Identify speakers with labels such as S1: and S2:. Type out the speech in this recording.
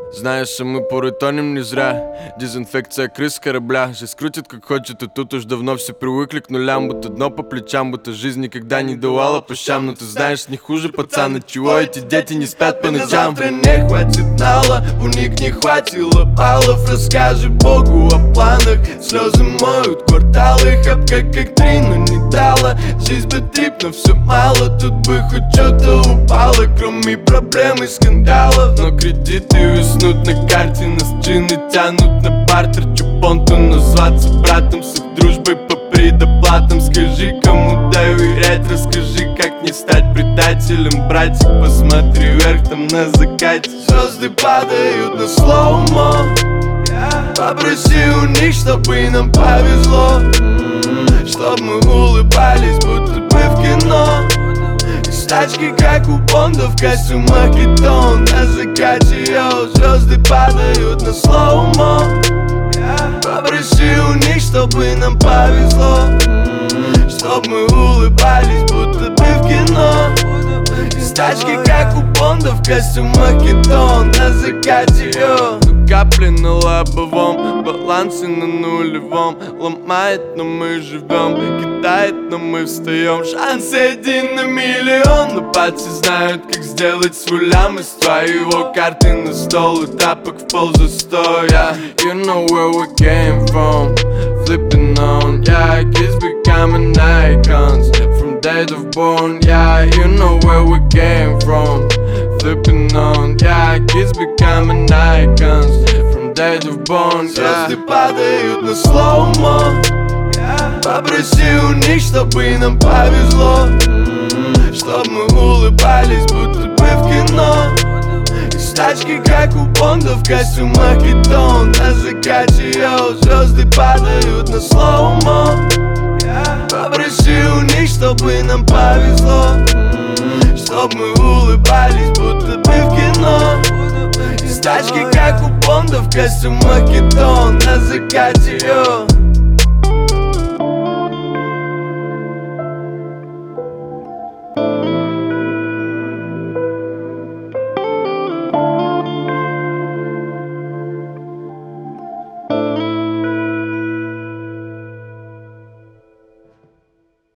S1: Знаеш, а мы порой тонем не зря. Дезинфекция крыс корабля. Же скрутят как хочет, и тут уж давно все привыкли к нулям. Будто дно по плечам, будто жизнь никогда не давала по щам. Но ты знаешь, не хуже пацана, чего эти дети не спят по ночам.
S2: Завтра не хватит нала, у них не хватило баллов. Расскажи Богу о планах, слезы моют кварталы. Хапка как три, но не дала. Жизнь бы трип, но все мало. Тут бы хоть что-то упало, кроме проблем и скандалов. Но кредиты виснут на карте, нас джины тянут на бартер. Чупонту назваться братом, с их дружбой по предоплатам. Скажи, кому доверять, расскажи, как не стать предателем. Братик, посмотри вверх, там на закате звезды падают на слоумо. Попроси у них, чтобы нам повезло, чтоб мы улыбались, будто бы в кино. Из тачки, как у Бонда, в костюмах кетон. На закате, йоу, звезды падают на слоумо. Попроси у них, чтобы нам повезло, чтоб мы улыбались, будто бы в кино. Из тачки, как у Бонда, в костюмах кетон. На закате, йоу.
S1: Капли на лобовом, балансы на нулевом. Ломает, но мы живем, кидает, но мы встаем. Шанс 1 на миллион, но пальцы знают, как сделать свой лям. Из твоего карты на стол и тапок в пол за 100. Yeah, you know where we came from, flipping on. Yeah, kids becoming icons from date of born. Yeah, you know where we came from, flipping on. Yeah, kids becoming icons from date of born.
S2: Звезды падают на слоумо. Попроси у них, чтобы нам повезло, чтоб мы улыбались, будто бы в кино. Из тачки, как у Бонда, в костюмах кетон. На закате, йоу, звезды падают на слоумо. Попроси у них, чтобы нам повезло, чтоб мы улыбались, будто бы в кино. Из тачки, как у Бонда, в костюмах кетон. На закате, йоу.